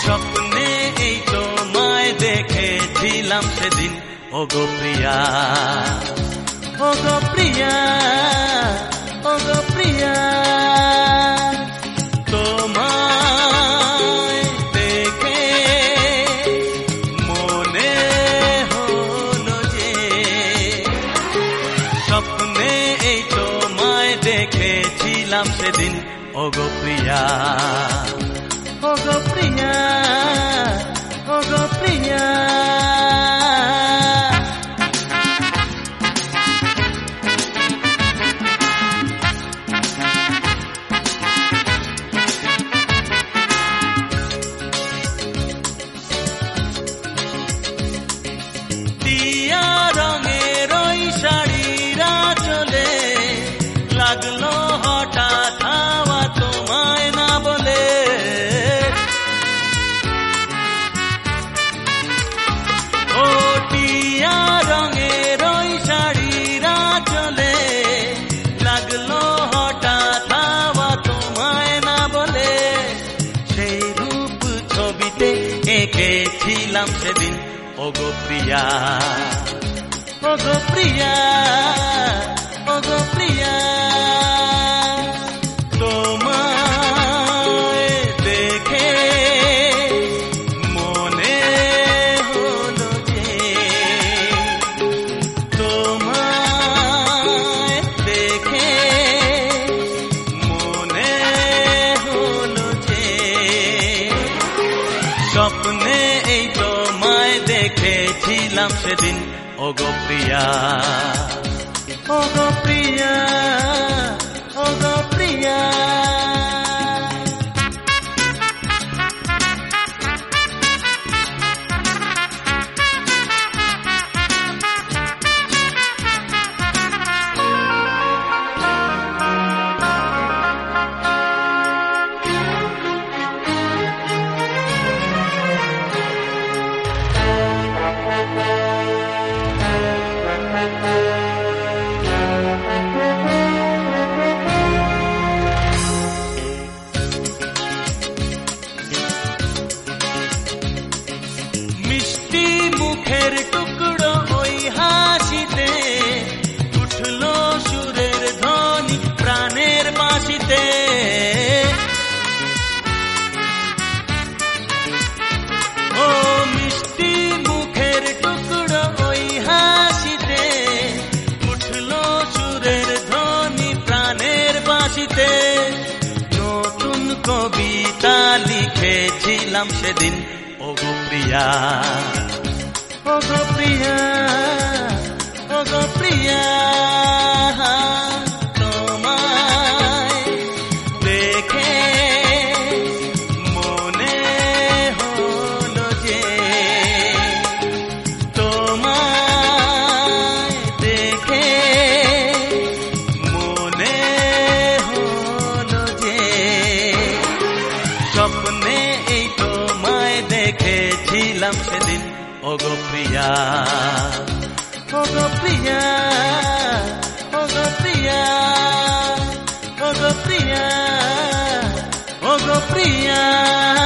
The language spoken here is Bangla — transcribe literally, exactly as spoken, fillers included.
স্বপ্নে এই তোমায় দেখেছিলাম সেদিন, ও গো প্রিয়া, ও গো প্রিয়া, ও গো প্রিয়া। তোমায় দেখে মনে হলো যে স্বপ্নে এই তোমায় দেখেছিলাম সেদিন, ও গো প্রিয়া, ও গো প্রিয়া, ও গো প্রিয়া। টিয়া রঙের ওই শাড়িরা চলে লাগলো হঠাৎ হাওয়া তোমায় না বলে। ও টিয়া রঙের ওই শাড়িরা চলে লাগলো হঠাৎ হাওয়া তোমায় না বলে। সেই রূপ ছবিতে এঁকেছিলাম সেদিন, ও গো প্রিয়া, ও গো প্রিয়া, ও গো প্রিয়া। তোমায় দেখে মনে হলো যে তোমায় দেখে মনে হলো যে স্বপ্নে এই তোমায় দেখেছিলাম সেদিন, ও গো প্রিয়া, ও গো প্রিয়া, ও গো প্রিয়া। মিষ্টি মুখের টুকরো ওই হাসিতে উঠলো সুরের ধ্বনি প্রাণের বাঁশিতে। ও মিষ্টি মুখের টুকরো ওই হাসিতে উঠলো সুরের ধ্বনি প্রাণের বাঁশিতে। নতুন কবিতা লিখেছিলাম সেদিন, ও গো প্রিয়া, ও গো প্রিয়া, ও গো প্রিয়া। তোমায় দেখে মনে হলো যে তোমায় দেখে মনে হলো যে স্বপ্নে এই তোমায় দেখেছিলাম সেদিন, ও গো প্রিয়া, ও গো প্রিয়া, ও গো প্রিয়া, ও গো প্রিয়া, ও গো প্রিয়া।